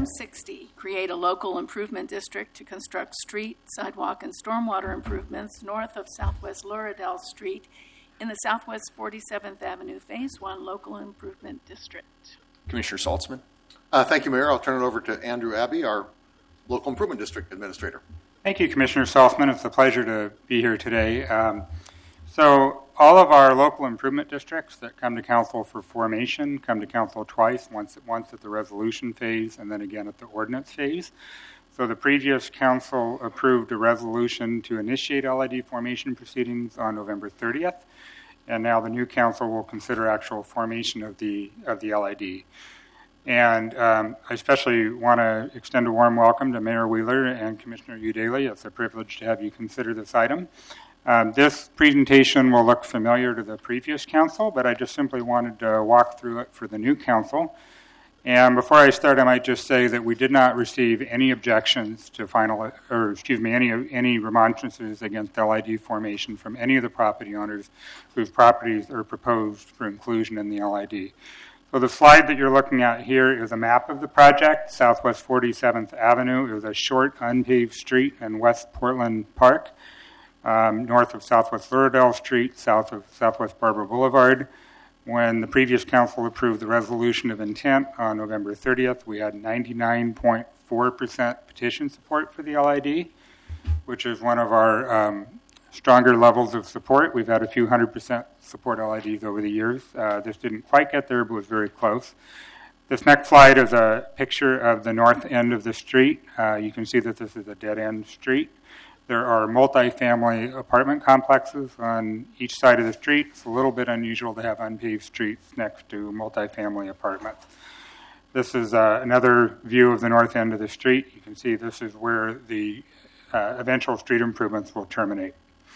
Item 60, create a local improvement district to construct street, sidewalk, and stormwater improvements north of Southwest Lorrahdale Street in the Southwest 47th Avenue Phase 1 Local Improvement District. Commissioner Saltzman. Thank you, Mayor. I'll turn it over to Andrew Abbey, our Local Improvement District Administrator. Thank you, Commissioner Saltzman. It's a pleasure to be here today. So all of our local improvement districts that come to council for formation come to council twice, once at the resolution phase and then again at the ordinance phase. So the previous council approved a resolution to initiate LID formation proceedings on November 30th, and now the new council will consider actual formation of the LID. And I especially want to extend a warm welcome to Mayor Wheeler and Commissioner Udaley. It's a privilege to have you consider this item. This presentation will look familiar to the previous council, but I just simply wanted to walk through it for the new council. And before I start, I might just say that we did not receive any objections to any remonstrances against LID formation from any of the property owners whose properties are proposed for inclusion in the LID. So the slide that you're looking at here is a map of the project, Southwest 47th Avenue. It was a short, unpaved street in West Portland Park, north of Southwest Lorrahdale Street, south of Southwest Barbara Boulevard. When the previous council approved the resolution of intent on November 30th, we had 99.4% petition support for the LID, which is one of our stronger levels of support. We've had a few 100% support LIDs over the years. This didn't quite get there, but was very close. This next slide is a picture of the north end of the street. You can see that this is a dead-end street. There are multi-family apartment complexes on each side of the street. It's a little bit unusual to have unpaved streets next to multi-family apartments. This is another view of the north end of the street. You can see this is where the eventual street improvements will terminate.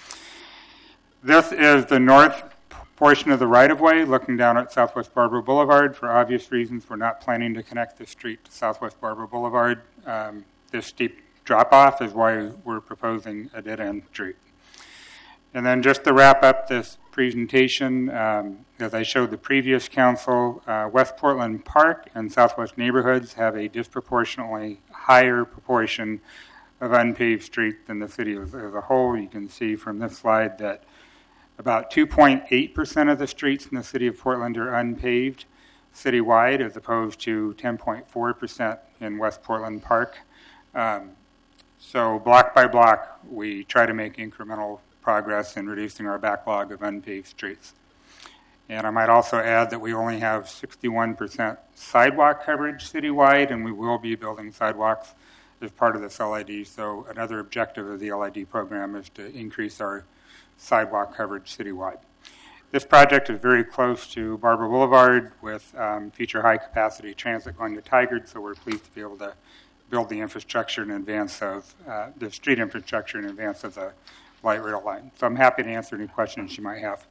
This is the north portion of the right-of-way looking down at Southwest Barbara Boulevard. For obvious reasons, we're not planning to connect this street to Southwest Barbara Boulevard. This steep drop-off is why we're proposing a dead-end street. And then just to wrap up this presentation, as I showed the previous council, West Portland Park and Southwest neighborhoods have a disproportionately higher proportion of unpaved streets than the city as a whole. You can see from this slide that about 2.8% of the streets in the city of Portland are unpaved citywide, as opposed to 10.4% in West Portland Park. So block by block, we try to make incremental progress in reducing our backlog of unpaved streets. And I might also add that we only have 61% sidewalk coverage citywide, and we will be building sidewalks as part of this LID. So another objective of the LID program is to increase our sidewalk coverage citywide. This project is very close to Barbara Boulevard with future high-capacity transit going to Tigard, so we're pleased to be able to build the infrastructure in advance of the street infrastructure in advance of the light rail line. So I'm happy to answer any questions you might have.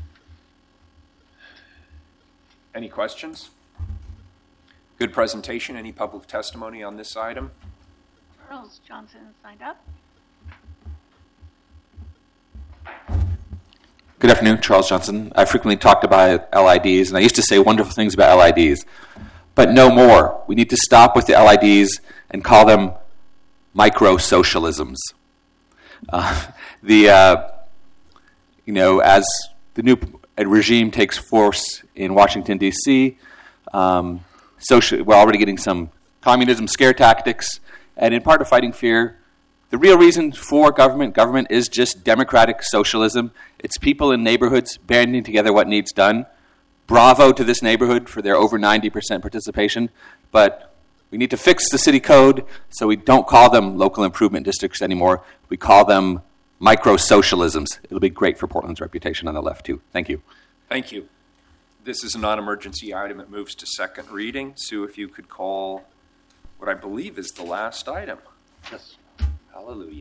Any questions? Good presentation. Any public testimony on this item? Charles Johnson signed up. Good afternoon, Charles Johnson. I frequently talked about LIDs, and I used to say wonderful things about LIDs, but no more. We need to stop with the LIDs and call them micro-socialisms. As the new regime takes force in Washington, D.C., we're already getting some communism scare tactics, and in part of fighting fear, the real reason for government is just democratic socialism. It's people in neighborhoods banding together what needs done. Bravo to this neighborhood for their over 90% participation, but we need to fix the city code so we don't call them local improvement districts anymore. We call them micro-socialisms. It'll be great for Portland's reputation on the left, too. Thank you. Thank you. This is a non-emergency item. It moves to second reading. Sue, if you could call what I believe is the last item. Yes. Hallelujah.